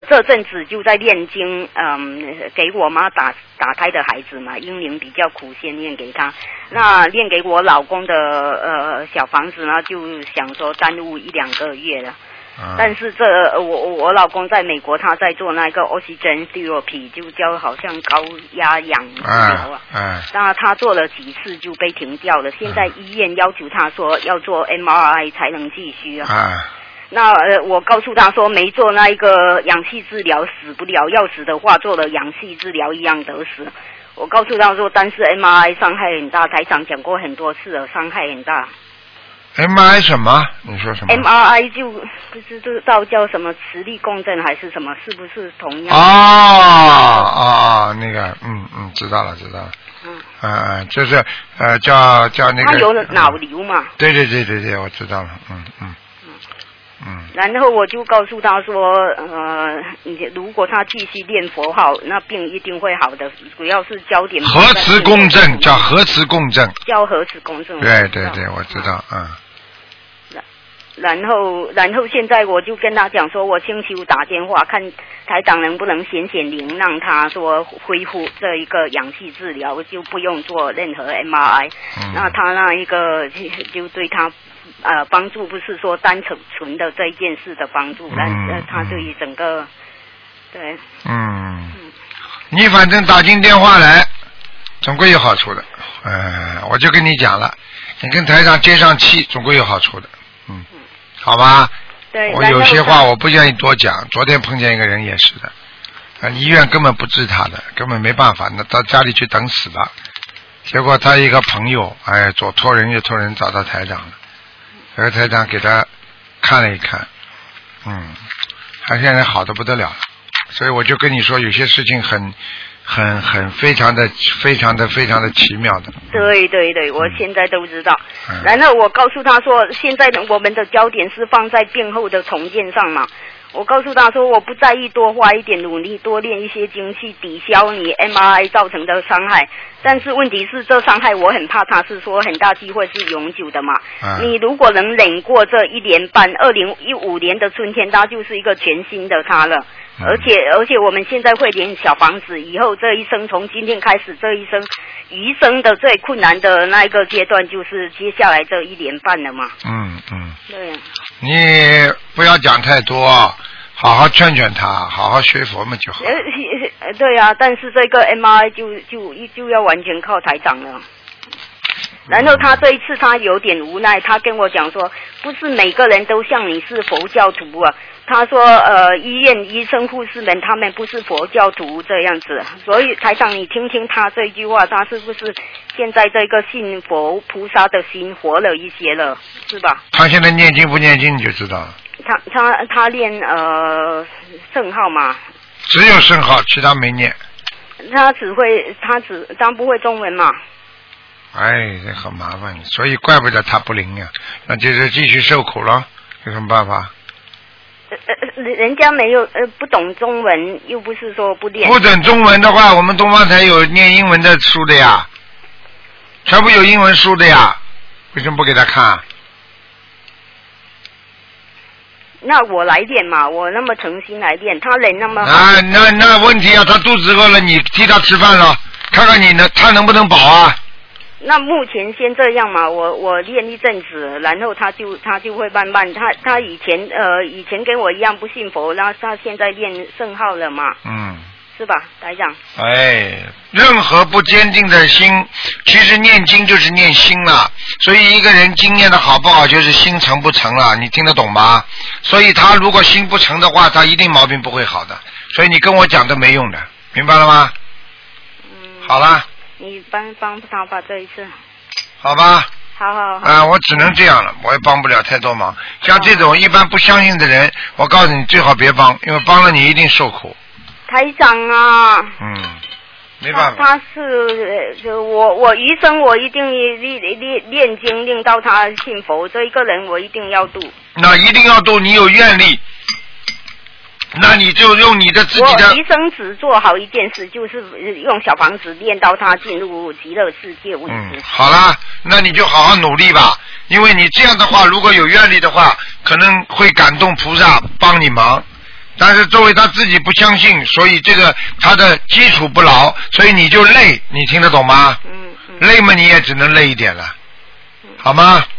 这阵子就在念经，给我妈打胎的孩子嘛，婴灵比较苦，先念给他。那念给我老公的小房子呢，就想说耽误1-2个月了。但是我老公在美国，他在做那个 oxygen therapy， 就叫好像高压氧治疗那他做了几次就被停掉了。现在医院要求他说要做 MRI 才能继续那我告诉他说，没做那一个氧气治疗死不了，要死的话做了氧气治疗一样得死。我告诉他说，但是 MRI 伤害很大，台长讲过很多次了，伤害很大。 MRI 什么？你说什么 ？MRI 就不知道叫什么磁力共振还是什么，是不是同样？ 那个，知道了。就是叫那个。他有脑瘤嘛？ 对，我知道了， 然后我就告诉他说，如果他继续念佛号，那病一定会好的。主要是焦点。 核磁共振叫核磁共振。 叫核磁共振。 对，我知道， 然后现在我就跟他讲说，我星期五打电话看台长能不能显灵，让他说恢复这一个氧气治疗，就不用做任何 MRI。那他那一个就对他帮助不是说单纯的这一件事的帮助，但他对于整个对。 你反正打进电话来，总归有好处的。我就跟你讲了，你跟台长接上气，总归有好处的。好吧， 对， 我有些话我不愿意多讲。昨天碰见一个人也是的，医院根本不治他的，根本没办法，那到家里去等死吧。结果他一个朋友，左托人右托人找到台长了，这个台长给他看了一看，他现在好的不得了了。所以我就跟你说，有些事情很非常的奇妙的。 对，我现在都知道。然后我告诉他说，现在我们的焦点是放在病后的重建上嘛。我告诉他说，我不在意多花一点努力，多练一些精去抵消你 MRI 造成的伤害。但是问题是，这伤害我很怕它是说很大机会是永久的嘛。你如果能忍过这1年半，2015年的春天，它就是一个全新的它了。而且我们现在会连小房子，以后这一生从今天开始，这一生余生的最困难的那一个阶段，就是接下来这1年半了嘛。对。 你不要讲太多，好好劝他，好好学佛嘛就好。 对啊，但是这个 MRI 就要完全靠台长了。然后他这一次他有点无奈，他跟我讲说，不是每个人都像你是佛教徒啊。他说医院医生护士们他们不是佛教徒这样子，所以台长你听听他这句话，他是不是现在这个信佛菩萨的心活了一些了，是吧？ 他现在念经不念经你就知道了。 他念圣号嘛。 只有圣号，其他没念。 他不会中文嘛。 这很麻烦，所以怪不得他不灵呀，那就是继续受苦了，有什么办法？ 人家没有不懂中文，又不是说不念。 不懂中文的话，我们东方台有念英文的书的呀，全部有英文书的呀，为什么不给他看？ 那我来练嘛，我那么诚心来练，他人那么好。 那问题啊，他肚子饿了，你替他吃饭了，看看他能不能饱啊？ 那目前先这样嘛，我练一阵子，然后他就会慢慢，他以前跟我一样不信佛，然后他现在练圣号了嘛，是吧，台长？ 任何不坚定的心，其实念经就是念心了，所以一个人经念的好不好，就是心诚不诚了，你听得懂吗？所以他如果心不诚的话，他一定毛病不会好的，所以你跟我讲都没用的，明白了吗？好了。 你帮他吧这一次。 好吧。 好。 我只能这样了，我也帮不了太多忙。像这种一般不相信的人，我告诉你最好别帮，因为帮了你一定受苦。 台长啊。 没办法。 他是我余生我一定练经令到他信佛，这一个人我一定要度。 那一定要度，你有愿力。那你就用你的自己的。 我一生只做好一件事，就是用小房子练到他进入极乐世界为止。 好啦，那你就好好努力吧，因为你这样的话，如果有愿力的话，可能会感动菩萨帮你忙。 但是作为他自己不相信，所以这个他的基础不牢，所以你就累，你听得懂吗？累嘛你也只能累一点了，好吗？